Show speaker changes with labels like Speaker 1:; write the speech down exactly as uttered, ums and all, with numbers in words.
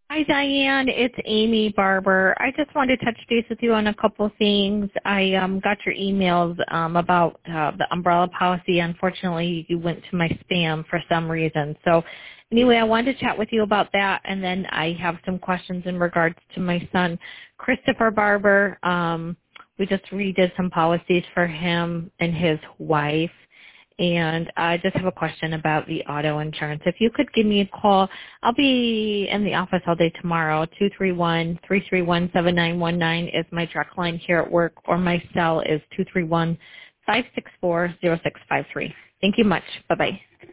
Speaker 1: Hi, Diane. It's Amy Barber. I just wanted to touch base with you on a couple things. I um, got your emails um, about uh, the umbrella policy. Unfortunately, you went to my spam for some reason. So anyway, I wanted to chat with you about that, and then I have some questions in regards to my son, Christopher Barber. Um, we just redid some policies for him and his wife. And I just have a question about the auto insurance. If you could give me a call, I'll be in the office all day tomorrow. two three one, three three one, seven nine one nine is my direct line here at work, or my cell is two three one, five six four, zero six five three. Thank you much. Bye-bye.